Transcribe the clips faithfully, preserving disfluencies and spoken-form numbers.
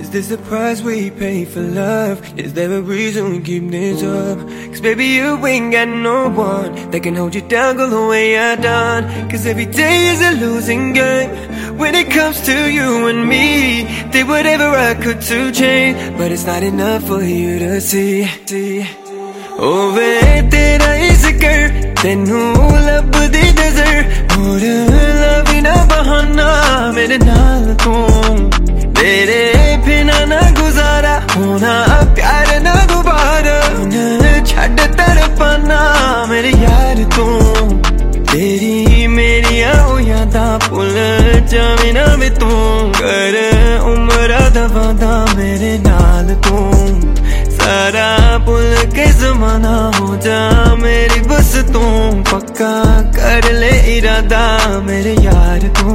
Is this the price we pay for love? Is there a reason we keep this up? Cause baby you ain't got no one that can hold you down, go the way I done. Cause every day is a losing game when it comes to you and me. Did whatever I could to change, but it's not enough for you to see, see. Oh वे तेरा ही जिक्र तेनू लभदी नजर और लवी ना बहाना मेरे नाल तू तेरे बिना ना गुजारा होना प्यार ना दोबारा छड़ तड़पना मेरे यार तू तेरी मेरी यादां भुल जावे ना वे तू कर उम्र दा वादा मेरे नाल तू सारा भुल के ज़माना हो जा मेरी बस तू पक्का कर ले इरादा मेरे यार तू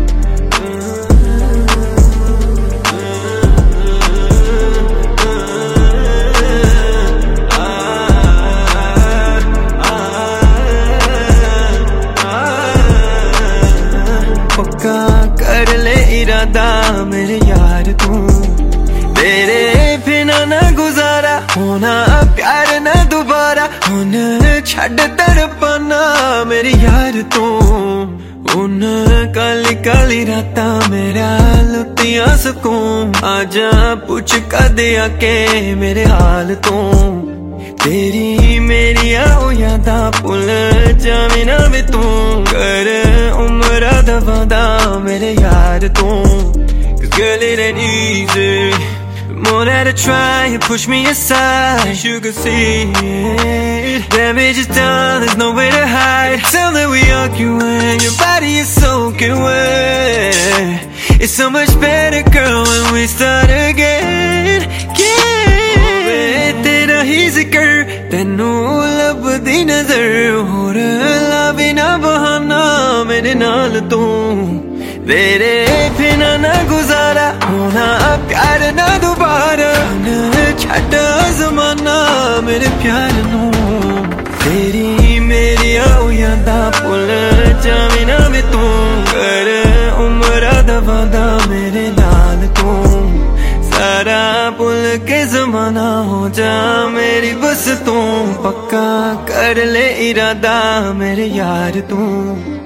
पक्का कर ले इरादा मेरे यार तू तेरे बिना ना गुजारा होना प्यार ना दोबारा हुन छड़ तड़पना मेरे यार तू हुन काली काली रातां मेरा लुटिया सुकून आजा पुछ कदे आके मेरे हाल तू तेरी मेरी यादां भुल जावे ना वे तू कर उम्र दा वादा मेरे यार तू Cause girl it ain't easy. More that I try and push me aside, you can see it. Damage is done, there's nowhere to hide. Tell that we argue when your body is soaking wet. It's so much better, girl, when we start again. Yeah. तेरा ही जिक्र तेनू लभदी नजर और लावे ना बहाना मेरे नाल तू तेरे बिना ना गुजारा होना प्यार ना दोबारा छड़ ज़माना मेरे प्यार नू तेरी मेरी यादां भुल जावे ना वे तू कर उम्र दा वादा मेरे नाल तू सारा भुल के ज़माना हो जा मेरी बस तू पक्का कर ले इरादा मेरे यार तू